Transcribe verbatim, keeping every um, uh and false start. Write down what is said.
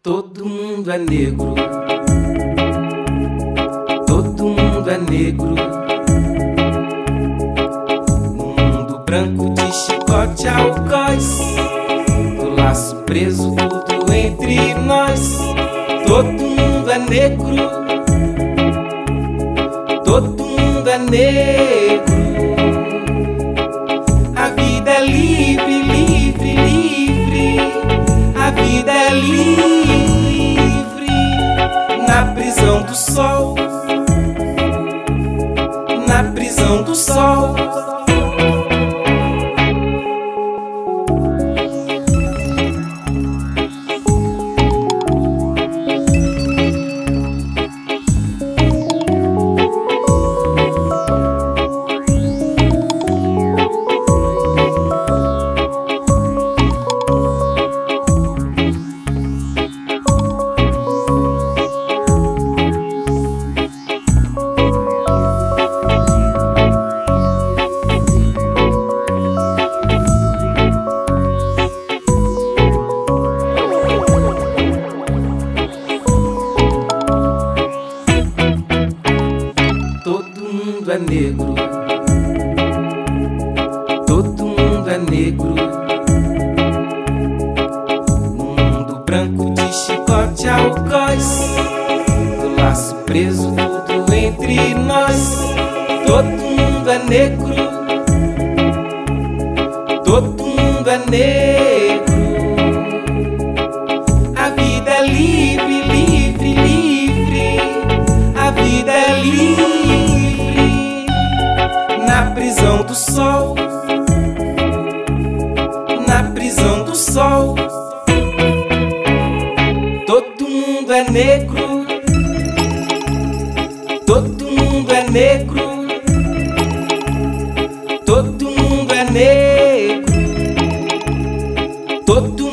Todo mundo é negro. Todo mundo é negro. No mundo branco de chicote algoz, do laço preso tudo entre nós. Todo mundo é negro. Todo mundo é negro. A vida é livre, livre, livre. A vida é livre. Na prisão do sol. Na prisão do sol. Todo mundo é negro. Todo mundo é negro. No mundo branco de chicote algoz, do laço preso tudo entre nós. Todo mundo é negro. Todo mundo é negro. A vida é livre, livre, livre. A vida é livre. Na prisão do sol. Na prisão do sol. Todo mundo é negro. Todo mundo é negro. Todo mundo é negro. Todo